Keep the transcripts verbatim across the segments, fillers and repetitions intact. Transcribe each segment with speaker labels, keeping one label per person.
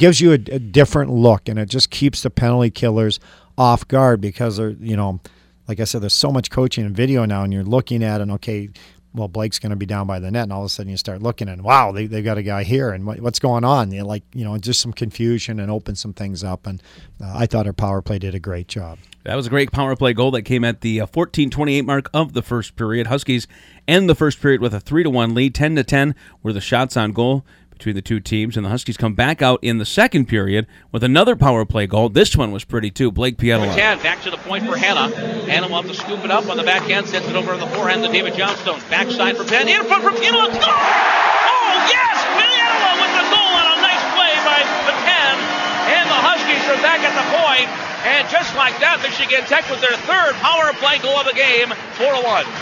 Speaker 1: gives you a, a different look, and it just keeps the penalty killers off guard because they're, you know, like I said, there's so much coaching and video now, and you're looking at it, okay, well, Blake's going to be down by the net, and all of a sudden you start looking and, wow, they, they've got a guy here, and what, what's going on? You're like, you know, just some confusion and open some things up, and uh, I thought our power play did a great job.
Speaker 2: That was a great power play goal that came at the fourteen twenty-eight mark of the first period. Huskies end the first period with a three to one lead. ten to ten were the shots on goal between the two teams, and the Huskies come back out in the second period with another power play goal. This one was pretty, too. Blake Pietola.
Speaker 3: Back to the point for Hanna. Hanna will have to scoop it up on the backhand, sends it over on the forehand to David Johnstone. Backside for Penn. In front for Pietola. Score! Oh, yes! Pietola with the goal on a nice play by Penn. And the Huskies are back at the point. And just like that, Michigan Tech with their third power play goal of the game, four to one.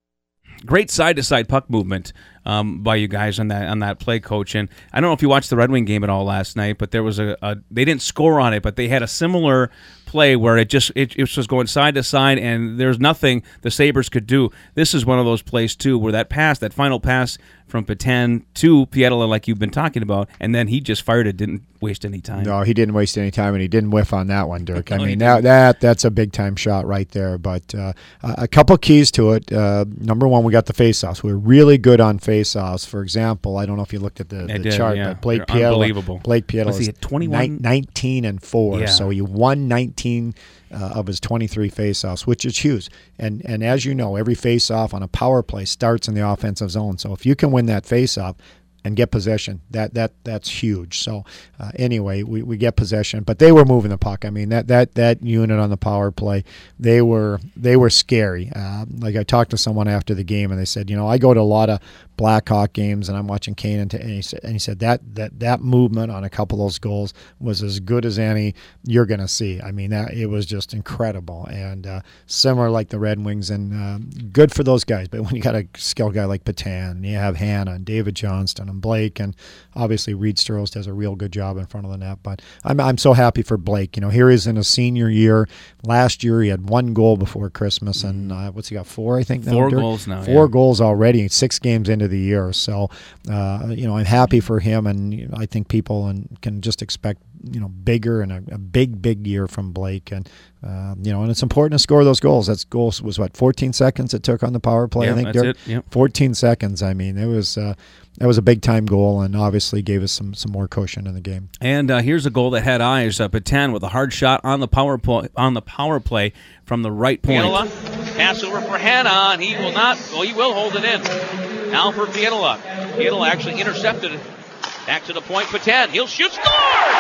Speaker 2: Great side-to-side puck movement um, by you guys on that on that play, Coach. And I don't know if you watched the Red Wing game at all last night, but there was a, a they didn't score on it, but they had a similar play where it just it, it was going side to side, and there's nothing the Sabres could do. This is one of those plays too, where that pass, that final pass from Petan to Pietola, like you've been talking about, and then he just fired it, didn't waste any time.
Speaker 1: No, he didn't waste any time, and he didn't whiff on that one, Dirk. I mean, that that that's a big time shot right there. But uh, a couple keys to it. Uh, number one, we got the faceoffs. We're really good on faceoffs. For example, I don't know if you looked at the, the
Speaker 2: did,
Speaker 1: chart,
Speaker 2: yeah.
Speaker 1: but Blake
Speaker 2: They're
Speaker 1: Pietola,
Speaker 2: unbelievable.
Speaker 1: Blake Pietola
Speaker 2: Was he
Speaker 1: is
Speaker 2: at twenty-one?
Speaker 1: nineteen and four,
Speaker 2: Yeah.
Speaker 1: so he won nineteen uh, of his twenty-three faceoffs, which is huge. And and as you know, every faceoff on a power play starts in the offensive zone. So if you can win that faceoff and get possession, that that that's huge. So uh, anyway, we, we get possession, but they were moving the puck. I mean, that that that unit on the power play, they were they were scary. Uh, like I talked to someone after the game, and they said, you know, I go to a lot of Blackhawk games, and I'm watching Kane, and, and, he said, and he said that that that movement on a couple of those goals was as good as any you're going to see. I mean, that it was just incredible, and uh, similar like the Red Wings, and uh, good for those guys. But when you got a skilled guy like Petan, and you have Hanna and David Johnston and Blake, and obviously Reed Sturros does a real good job in front of the net. But I'm I'm so happy for Blake. You know, here he is in his senior year. Last year he had one goal before Christmas, and uh, what's he got? Four, I think. Now,
Speaker 2: Four
Speaker 1: Dirk?
Speaker 2: goals now.
Speaker 1: Four
Speaker 2: yeah.
Speaker 1: goals already. Six games into the year. So, uh, you know, I'm happy for him, and you know, I think people and can just expect, you know, bigger and a, a big, big year from Blake. And, uh, you know, and it's important to score those goals. That goal was, what, fourteen seconds it took on the power play,
Speaker 2: Yeah,
Speaker 1: I think,
Speaker 2: that's
Speaker 1: Dirk?
Speaker 2: it. Yep.
Speaker 1: fourteen seconds. I mean, it was uh, that was a big-time goal, and obviously gave us some, some more cushion in the game.
Speaker 2: And uh, here's a goal that had eyes. Uh, Petan with a hard shot on the power play, on the power play from the right point.
Speaker 3: Pietola, pass over for Hanna, and he will not, well, he will hold it in. Now for Pietola. Pietola actually intercepted it. Back to the point, Petan. He'll shoot, score!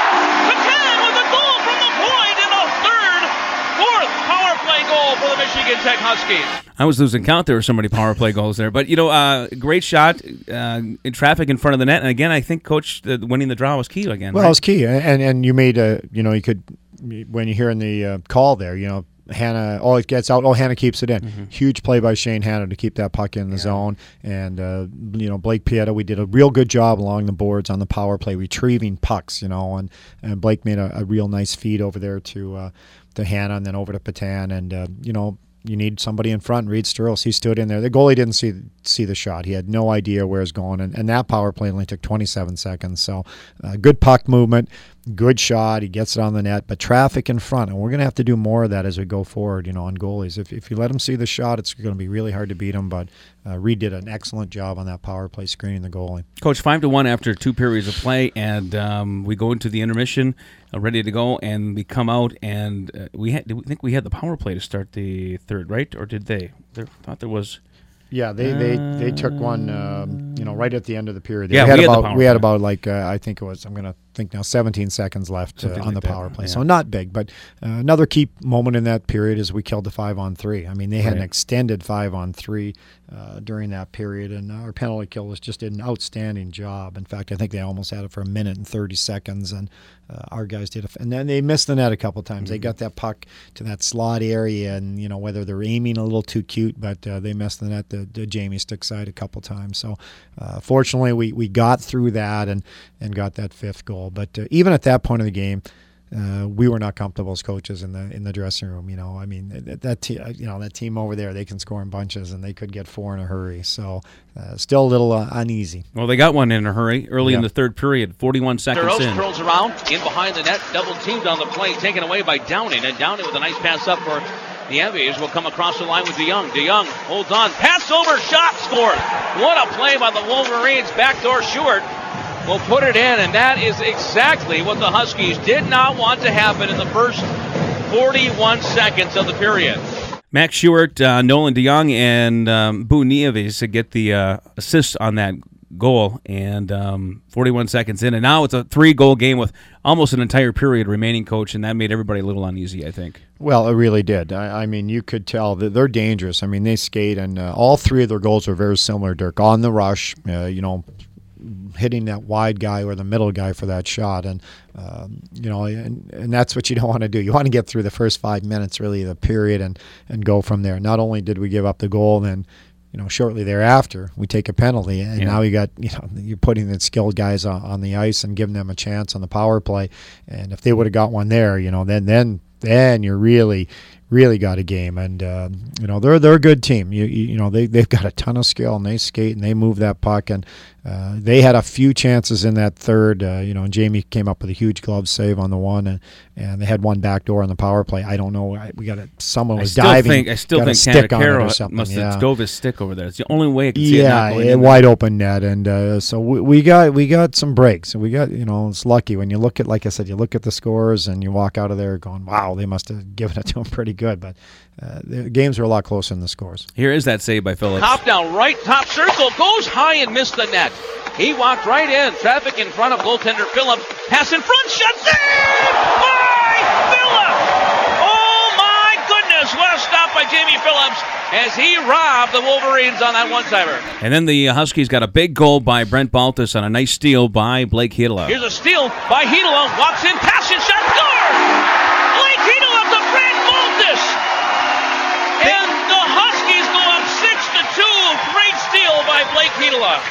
Speaker 3: Petan with a goal from the point in the third, fourth power play goal for the Michigan Tech Huskies.
Speaker 2: I was losing count. There were so many power play goals there. But, you know, uh, great shot uh, in traffic in front of the net. And, again, I think, Coach, uh, winning the draw was key again.
Speaker 1: Well,
Speaker 2: right?
Speaker 1: it was key. And, and you made a, you know, you could, when you hear in the uh, call there, you know, Hanna, oh, it gets out. Oh, Hanna keeps it in. Mm-hmm. Huge play by Shane Hanna to keep that puck in the yeah. zone. And, uh, you know, Blake Pietola, we did a real good job along the boards on the power play, retrieving pucks, you know. And, and Blake made a, a real nice feed over there to, uh, to Hanna and then over to Petan. And, uh, you know, you need somebody in front. Reed Sturros, he stood in there. The goalie didn't see see the shot. He had no idea where it's going, and, and that power play only took twenty-seven seconds. So uh, good puck movement, good shot. He gets it on the net, but traffic in front, and we're going to have to do more of that as we go forward, you know, on goalies. If, if you let them see the shot, it's going to be really hard to beat them, but uh, Reed did an excellent job on that power play screening the goalie.
Speaker 2: Coach, five to one after two periods of play, and um, we go into the intermission uh, ready to go, and we come out, and uh, we had, did we think we had the power play to start the third, right? Or did they? There, thought there was...
Speaker 1: Yeah, they, they, they took one, um, you know, right at the end of the period.
Speaker 2: Yeah,
Speaker 1: we had
Speaker 2: we had
Speaker 1: about
Speaker 2: the power
Speaker 1: we had
Speaker 2: play.
Speaker 1: about like uh, I think it was I'm gonna think now seventeen seconds left uh, on
Speaker 2: like
Speaker 1: the
Speaker 2: that,
Speaker 1: power play.
Speaker 2: yeah.
Speaker 1: So not big, but uh, another key moment in that period is we killed the five on three. I mean, they had
Speaker 2: Right.
Speaker 1: an extended five on three uh, during that period, and our penalty killers just did an outstanding job. In fact, I think they almost had it for a minute and thirty seconds, and uh, our guys did. A, and then they missed the net a couple times. Mm-hmm. They got that puck to that slot area, and you know whether they're aiming a little too cute, but uh, they missed the net. The, the Jamie stick side a couple times. So uh, fortunately, we, we got through that and, and got that fifth goal. But uh, even at that point of the game, uh, we were not comfortable as coaches in the in the dressing room. You know, I mean that, that te- you know that team over there, they can score in bunches and they could get four in a hurry. So uh, still a little uh, uneasy.
Speaker 2: Well, they got one in a hurry early
Speaker 1: yeah.
Speaker 2: in the third period, forty-one seconds
Speaker 3: Burrows
Speaker 2: in.
Speaker 3: curls around in behind the net, double teamed on the play, taken away by Downing, and Downing with a nice pass up for the Envies will come across the line with DeYoung. DeYoung holds on, pass over, shot scored. What a play by the Wolverines. Backdoor Stewart will put it in, and that is exactly what the Huskies did not want to happen in the first forty-one seconds of the period.
Speaker 2: Max Stewart, uh, Nolan DeYoung, and um, Boo Nieves to get the uh, assist on that goal, and um, forty-one seconds in, and now it's a three-goal game with almost an entire period remaining, Coach, and that made everybody a little uneasy, I think.
Speaker 1: Well, it really did. I, I mean, you could tell that they're dangerous. I mean, they skate, and uh, all three of their goals were very similar, Dirk. On the rush, uh, you know, hitting that wide guy or the middle guy for that shot, and um, you know, and, and that's what you don't want to do. You want to get through the first five minutes, really, the period, and and go from there. Not only did we give up the goal, then you know, shortly thereafter, we take a penalty, and yeah. now you got, you know, you're putting the skilled guys on, on the ice and giving them a chance on the power play. And if they would have got one there, you know, then then then you're really, really got a game. And uh, you know, they're they're a good team. You you, you know, they they've got a ton of skill, and they skate and they move that puck, and uh, they had a few chances in that third. Uh, you know, and Jamie came up with a huge glove save on the one, and, and they had one back door on the power play. I don't know. I, we got it. Someone was
Speaker 2: I
Speaker 1: diving.
Speaker 2: Think, I still think
Speaker 1: stick on it or
Speaker 2: something. must
Speaker 1: yeah.
Speaker 2: have dove his stick over there. It's the only way I can see
Speaker 1: yeah,
Speaker 2: it.
Speaker 1: Yeah, wide open net, and uh, so we, we got we got some breaks, and we got you know it's lucky when you look at like I said, you look at the scores and you walk out of there going, wow, they must have given it to them pretty good, but uh, the games were a lot closer than the scores.
Speaker 2: Here is that save by Phillips.
Speaker 3: Top down right, top circle, goes high and missed the net. He walked right in, traffic in front of goaltender Phillips, pass in front, shot, save by Phillips! Oh my goodness, what a stop by Jamie Phillips as he robbed the Wolverines on that one-timer.
Speaker 2: And then the Huskies got a big goal by Brent Baltus on a nice steal by Blake Hedela.
Speaker 3: Here's a steal by Hedela, walks in, pass and shot, score! Blake Hedela to Brent Baltus! And the Huskies go up six to two. Great steal by Blake Hedela.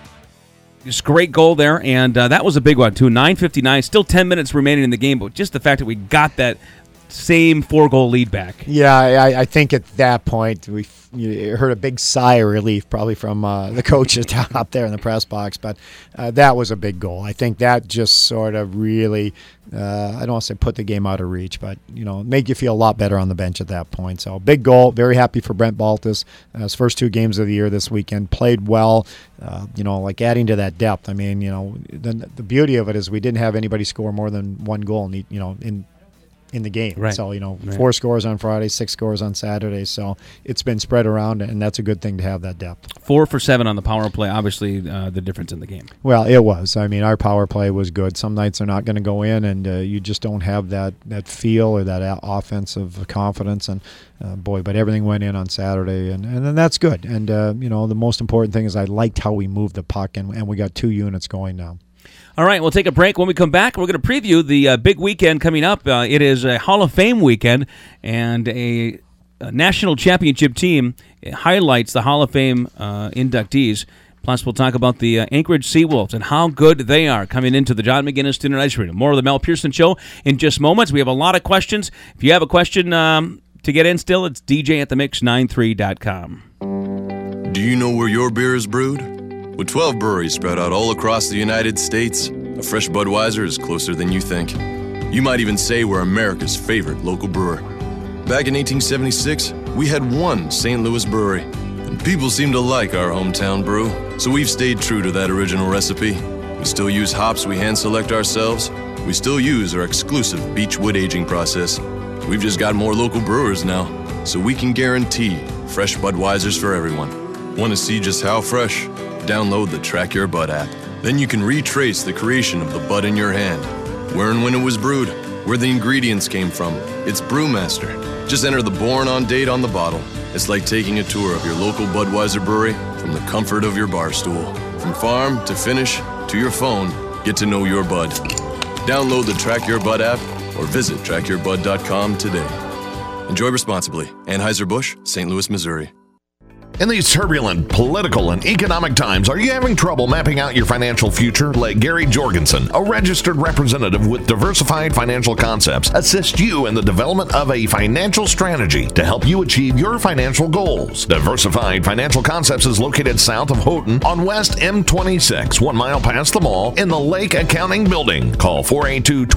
Speaker 2: Just great goal there, and uh, that was a big one, too. nine fifty-nine, still ten minutes remaining in the game, but just the fact that we got that same four-goal lead back.
Speaker 1: Yeah, I, I think at that point we you heard a big sigh of relief probably from uh, the coaches down up there in the press box, but uh, that was a big goal. I think that just sort of really, uh, I don't want to say put the game out of reach, but, you know, make you feel a lot better on the bench at that point. So big goal, very happy for Brent Baltus. Uh, his first two games of the year this weekend, played well, uh, you know, like adding to that depth. I mean, you know, the, the beauty of it is we didn't have anybody score more than one goal, in, you know, in in the game.
Speaker 2: Right.
Speaker 1: So, you know,
Speaker 2: right.
Speaker 1: four scores on Friday, six scores on Saturday. So it's been spread around, and that's a good thing to have that depth.
Speaker 2: Four for seven on the power play, obviously uh, the difference in the game.
Speaker 1: Well, it was. I mean, our power play was good. Some nights they're not going to go in, and uh, you just don't have that, that feel or that a- offensive confidence. And, uh, boy, but everything went in on Saturday, and, and then that's good. And, uh, you know, the most important thing is I liked how we moved the puck, and, and we got two units going now.
Speaker 2: All right, we'll take a break. When we come back, we're going to preview the uh, big weekend coming up. Uh, it is a Hall of Fame weekend, and a, a national championship team highlights the Hall of Fame uh, inductees. Plus, we'll talk about the uh, Anchorage Seawolves and how good they are coming into the John McGinnis Student Ice Arena. More of the Mel Pearson Show in just moments. We have a lot of questions. If you have a question um, to get in still, it's d j at the mix ninety-three dot com.
Speaker 4: Do you know where your beer is brewed? With twelve breweries spread out all across the United States, a fresh Budweiser is closer than you think. You might even say we're America's favorite local brewer. Back in eighteen seventy-six, we had one Saint Louis brewery, and people seem to like our hometown brew, so we've stayed true to that original recipe. We still use hops we hand-select ourselves. We still use our exclusive Beechwood aging process. We've just got more local brewers now, so we can guarantee fresh Budweisers for everyone. Want to see just how fresh? Download the Track Your Bud app. Then you can retrace the creation of the bud in your hand, where and when it was brewed, where the ingredients came from. It's Brewmaster. Just enter the born on date on the bottle. It's like taking a tour of your local Budweiser brewery from the comfort of your bar stool. From farm to finish to your phone, get to know your bud. Download the Track Your Bud app or visit track your bud dot com today. Enjoy responsibly. Anheuser-Busch, Saint Louis, Missouri.
Speaker 5: In these turbulent political and economic times, are you having trouble mapping out your financial future? Let Gary Jorgensen, a registered representative with Diversified Financial Concepts, assist you in the development of a financial strategy to help you achieve your financial goals. Diversified Financial Concepts is located south of Houghton on West M twenty-six, one mile past the mall in the Lake Accounting Building. Call four eight two